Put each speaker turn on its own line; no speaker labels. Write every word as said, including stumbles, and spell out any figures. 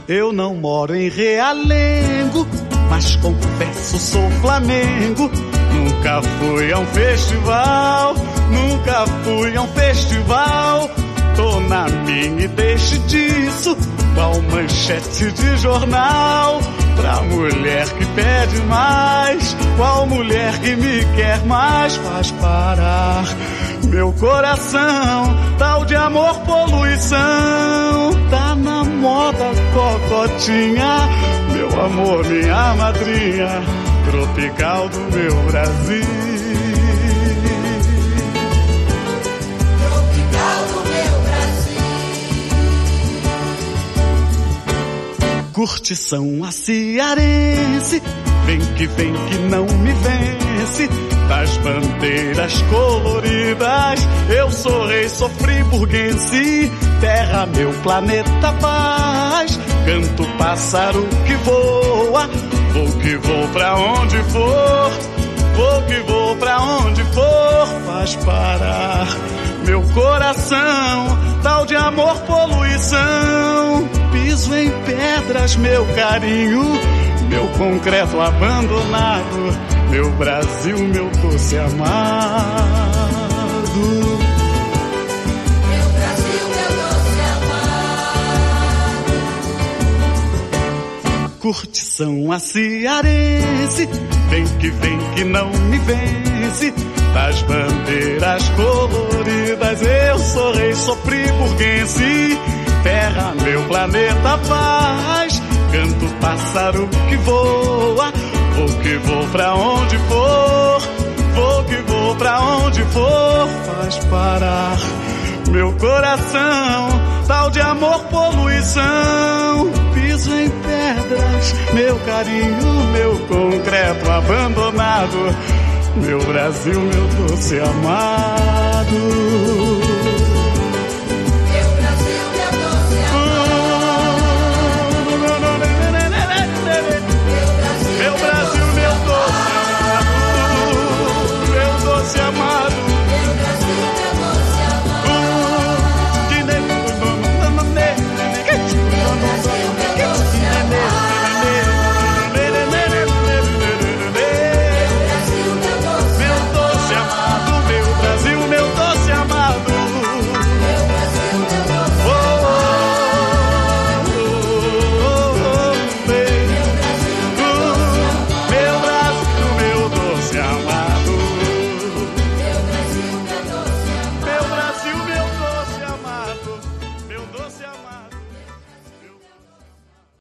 Eu não moro em Realengo, mas confesso sou Flamengo. Nunca fui a um festival, nunca fui a um festival. Tô na minha e deixe disso, qual manchete de jornal. Pra mulher que pede mais, qual mulher que me quer mais, faz parar meu coração. Tal de amor poluição, tá na moda cocotinha. Meu amor, minha madrinha, tropical do meu Brasil. Tropical do meu Brasil. Curtição a cearense, vem que vem que não me vence. Das bandeiras coloridas, eu sou rei, sou friburguense. Terra, meu planeta paz, canto pássaro que voa. Vou que vou pra onde for, vou que vou pra onde for. Faz parar meu coração, tal de amor poluição. Piso em pedras, meu carinho, meu concreto abandonado. Meu Brasil, meu doce amado. Meu Brasil, meu doce amado. Curtição a cearense, vem que vem que não me vence. Das bandeiras coloridas, eu sou rei, sou friburguense. Terra, meu planeta paz, canto pássaro que voa. Vou que vou pra onde for, vou que vou pra onde for. Faz parar meu coração, tal de amor poluição. Piso em pedras, meu carinho, meu concreto abandonado. Meu Brasil, meu doce amado.